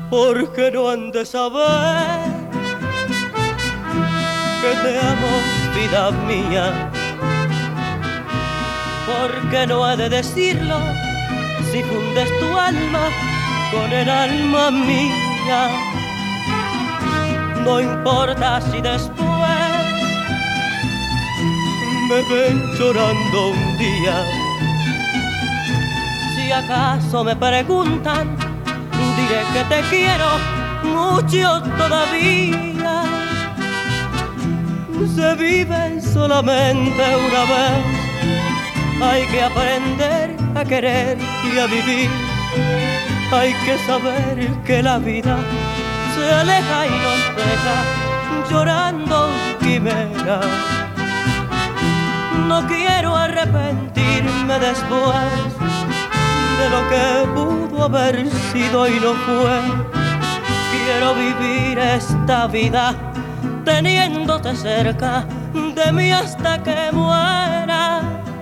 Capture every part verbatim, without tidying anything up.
porque no han de saber que te amo, vida mía. Porque no he de decirlo si fundes tu alma con el alma mía. No importa si después me ven llorando un día. Si acaso me preguntan, diré que te quiero mucho todavía. Se vive solamente una vez, hay que aprender a querer y a vivir. Hay que saber que la vida se aleja y nos deja llorando quimeras. No quiero arrepentirme después de lo que pudo haber sido y no fue. Quiero vivir esta vida teniéndote cerca de mí hasta que muera.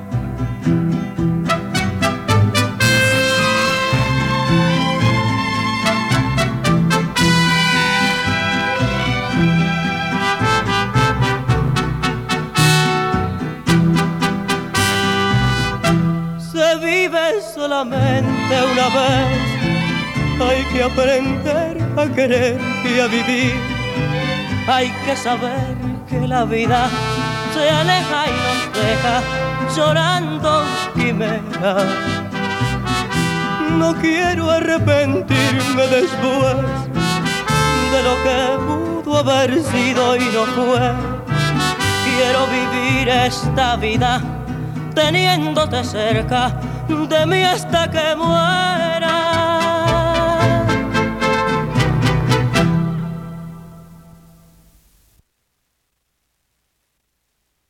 Se vive solamente una vez, hay que aprender a querer y a vivir. Hay que saber que la vida se aleja y nos deja llorando quimeras. No quiero arrepentirme después de lo que pudo haber sido y no fue. Quiero vivir esta vida teniéndote cerca de mí hasta que muera.